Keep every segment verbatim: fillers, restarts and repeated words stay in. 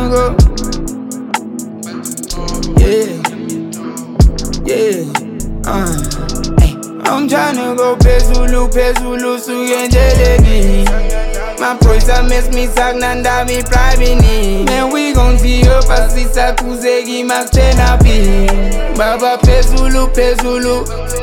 tryna go. Yeah, yeah, uh. I'm tryna go Pezulu, Pezulu, suyendeleni. Maproisa mes mi sagnanda mi privini. Man, we gon' see up as sisa kuzegi makchena pi. Baba Pezulu, Pezulu.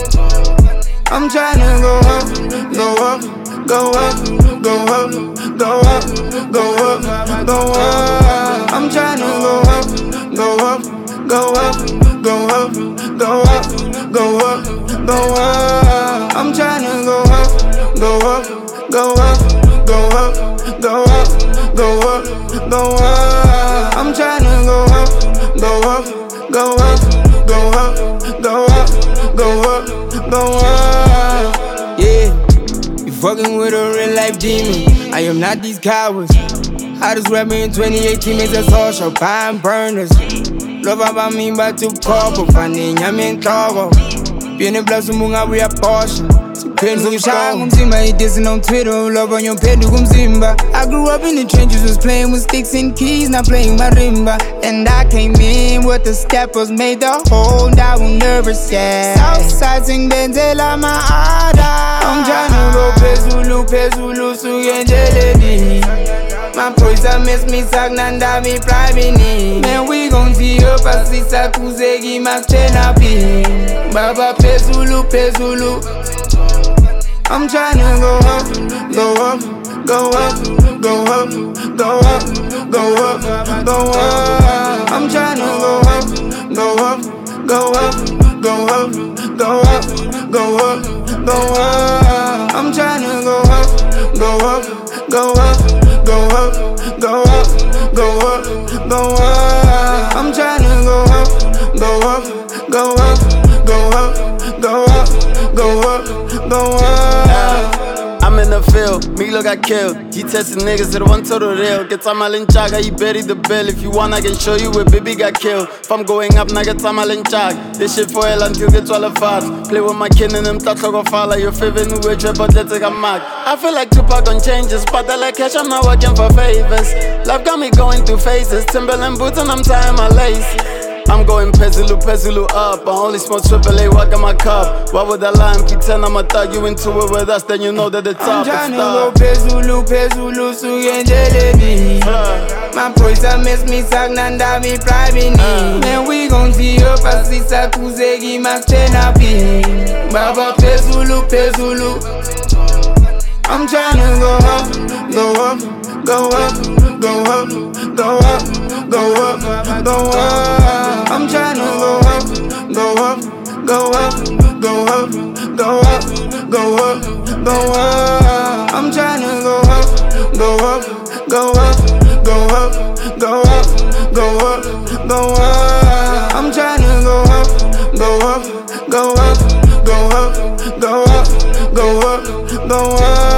I'm tryna go up, go up, go up, go up, go up, go up, go up. I'm tryna go up, go up, go up, go up, go up, go up, go up. I'm tryna go up, go up, go up, go up, go up, go up, go up. I'm tryna go up, go up, go up, go up, go up, go up, go up. Yeah, you fucking with a real life demon. I am not these cowards. Hottest rapper in twenty eighteen makes us all show pine burners. Love about me, but to call, but finding I'm in trouble. Viene plazo munga we a Porsche. Zungishaya ngumzimba, he dissing on Twitter. Love on your pedi kumzimba. I grew up in the trenches, was playing with sticks and keys, not playing marimba. And I came in with the steppers, made the whole down nervous, yeah. Southside sing Benzela my ada. I'm tryna go Pezulu, Pezulu, suyendeleni. Maproisa mes mi sagnanda mi privini. Man, we gon' see up as sisa kuzegi makchena pi. Baba Pezulu, Pezulu. I'm tryna go up, go up, go up, go up, go up, go up, go up. I'm tryna go up, go up, go up, go up, go up, go up, go up. I'm tryna go up, go up, go up, go up, go up, go up, go up. I'm tryna go up, go up, go up, go up, go up, go up, go up. I'm in the field, Milo got killed. He tested niggas, it one total real. Get Tamalin Chaga, he buried the bill. If you want, I can show you where baby got killed. If I'm going up, now get Tamalin Chag. This shit for hell until get twelve five. Play with my kin and them tatlo go follow. Your favorite new age rapper, let's take a mark. I feel like Tupac on changes, but I like cash, I'm not working for favors. Love got me going through phases. Timberland boots and I'm tying my lace. I'm going Pezulu, Pezulu up. I only smoke triple A, walk in my cup. Why would I lie and pretend I'm a thug? You into it with us, then you know that the top is I'm tryna go Pezulu, Pezulu, suyendeleni. Maproisa mes mi sagnanda mi privini. Man, we gon' see up as sisa kuzegi makchena pi. Baba Pezulu, Pezulu. I'm tryna go up, go up, go up, go up, go up, go up, go up. I'm tryna go up, go up, go up, go up, go up, go up, go up. I'm tryna go up, go up, go up, go up, go up, go up, go up. I'm tryna go up, go up, go up, go up, go up, go up, go up.